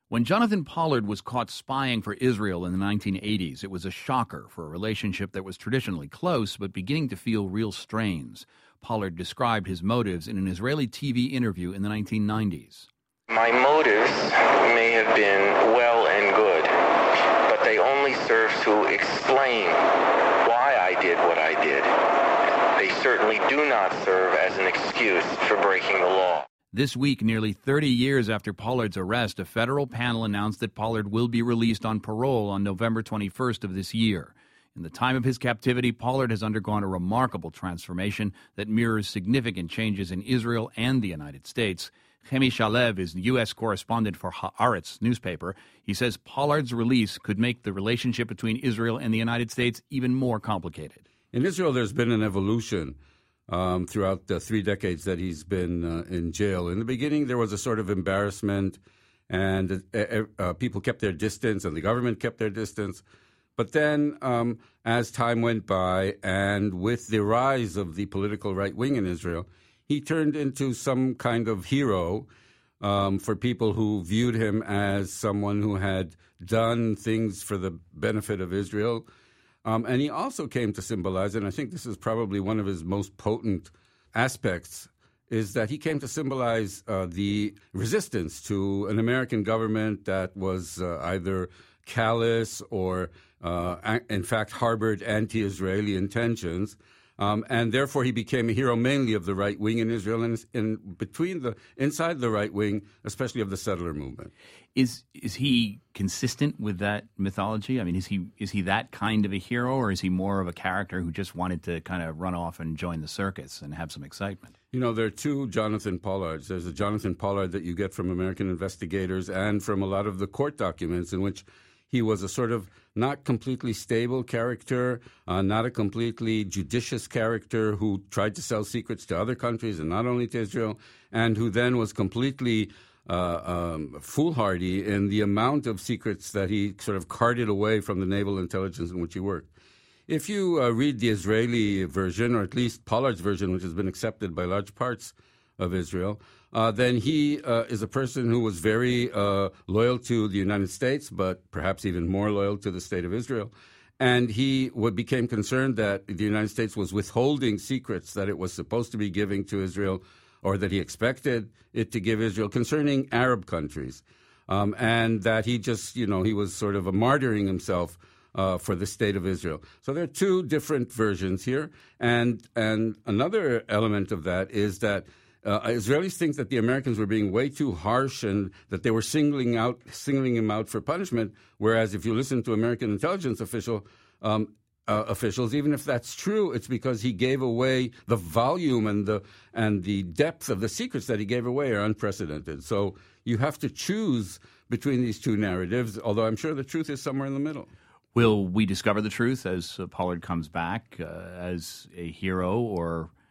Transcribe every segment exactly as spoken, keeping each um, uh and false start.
When Jonathan Pollard was caught spying for Israel in the nineteen eighties, it was a shocker for a relationship that was traditionally close but beginning to feel real strains. Pollard described his motives in an Israeli T V interview in the nineteen nineties. My motives may have been well and good, but they only serve to explain why I did what I did. They certainly do not serve as an excuse for breaking the law. This week, nearly thirty years after Pollard's arrest, a federal panel announced that Pollard will be released on parole on November twenty-first of this year. In the time of his captivity, Pollard has undergone a remarkable transformation that mirrors significant changes in Israel and the United States. Chemi Shalev is U S correspondent for Haaretz newspaper. He says Pollard's release could make the relationship between Israel and the United States even more complicated. In Israel, there's been an evolution um, throughout the three decades that he's been uh, in jail. In the beginning, there was a sort of embarrassment, and uh, uh, people kept their distance, and the government kept their distance. But then, um, as time went by, and with the rise of the political right wing in Israel, he turned into some kind of hero um, for people who viewed him as someone who had done things for the benefit of Israel. Um, and he also came to symbolize, and I think this is probably one of his most potent aspects, is that he came to symbolize uh, the resistance to an American government that was uh, either callous or, uh, in fact, harbored anti-Israeli intentions. Um, and therefore, he became a hero mainly of the right wing in Israel, and in between the inside the right wing, especially of the settler movement. Is is he consistent with that mythology? I mean, is he is he that kind of a hero, or is he more of a character who just wanted to kind of run off and join the circus and have some excitement? You know, there are two Jonathan Pollards. There's a Jonathan Pollard that you get from American investigators and from a lot of the court documents in which he was a sort of not completely stable character, uh, not a completely judicious character who tried to sell secrets to other countries and not only to Israel, and who then was completely uh, um, foolhardy in the amount of secrets that he sort of carted away from the naval intelligence in which he worked. If you uh, read the Israeli version, or at least Pollard's version, which has been accepted by large parts of Israel, uh, then he uh, is a person who was very uh, loyal to the United States, but perhaps even more loyal to the State of Israel. And he would, became concerned that the United States was withholding secrets that it was supposed to be giving to Israel, or that he expected it to give Israel concerning Arab countries. Um, and that he just, you know, he was sort of a martyring himself Uh, for the State of Israel. So there are two different versions here. And and another element of that is that uh, Israelis think that the Americans were being way too harsh and that they were singling out singling him out for punishment, whereas if you listen to American intelligence official um, uh, officials, even if that's true, it's because he gave away the volume and the and the depth of the secrets that he gave away are unprecedented. So you have to choose between these two narratives, although I'm sure the truth is somewhere in the middle. Will we discover the truth as uh, Pollard comes back uh, as a hero, or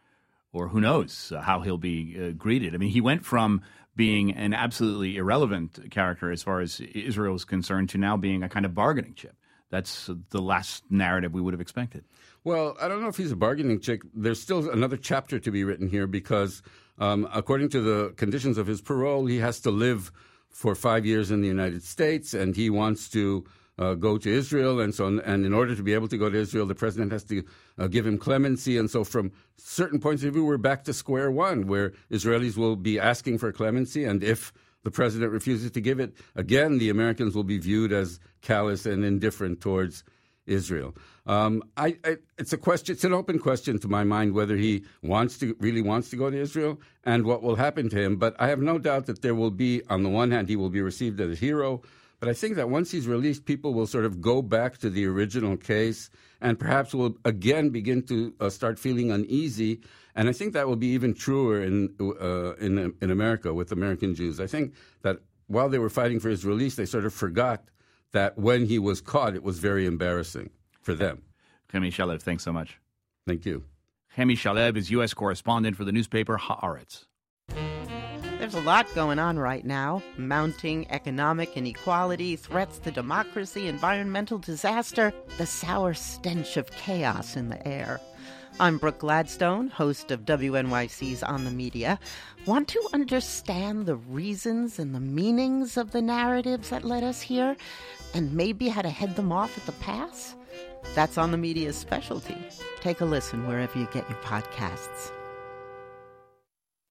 or who knows uh, how he'll be uh, greeted? I mean, he went from being an absolutely irrelevant character as far as Israel is concerned to now being a kind of bargaining chip. That's uh, the last narrative we would have expected. Well, I don't know if he's a bargaining chip. There's still another chapter to be written here because um, according to the conditions of his parole, he has to live for five years in the United States, and he wants to Uh, go to Israel, and so and in order to be able to go to Israel, the president has to uh, give him clemency, and so from certain points of view, we're back to square one, where Israelis will be asking for clemency, and if the president refuses to give it, again, the Americans will be viewed as callous and indifferent towards Israel. Um, I, I, it's a question. It's an open question to my mind whether he wants to really wants to go to Israel and what will happen to him. But I have no doubt that there will be, on the one hand, he will be received as a hero. But I think that once he's released, people will sort of go back to the original case and perhaps will again begin to uh, start feeling uneasy. And I think that will be even truer in, uh, in in America with American Jews. I think that while they were fighting for his release, they sort of forgot that when he was caught, it was very embarrassing for them. Chemi Shalev, thanks so much. Thank you. Chemi Shalev is U S correspondent for the newspaper Haaretz. There's a lot going on right now. Mounting economic inequality, threats to democracy, environmental disaster, the sour stench of chaos in the air. I'm Brooke Gladstone, host of W N Y C's On the Media. Want to understand the reasons and the meanings of the narratives that led us here, and maybe how to head them off at the pass? That's On the Media's specialty. Take a listen wherever you get your podcasts.